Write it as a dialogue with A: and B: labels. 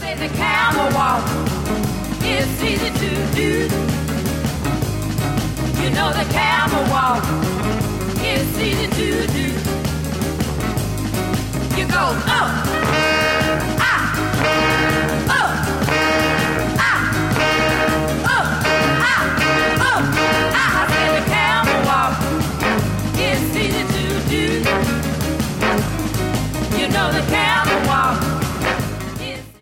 A: The camel walk is easy to do. You know the camel walk